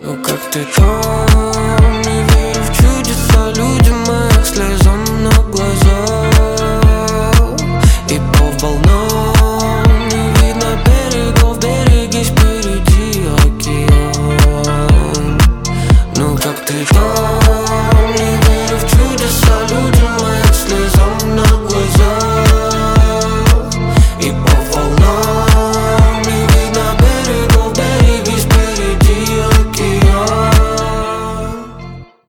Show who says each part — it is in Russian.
Speaker 1: Ну как ты там? Не верю в чудеса, люди моих слезам на глаза. И по волнам не видно берегов, берегись, впереди океан. Ну как ты там?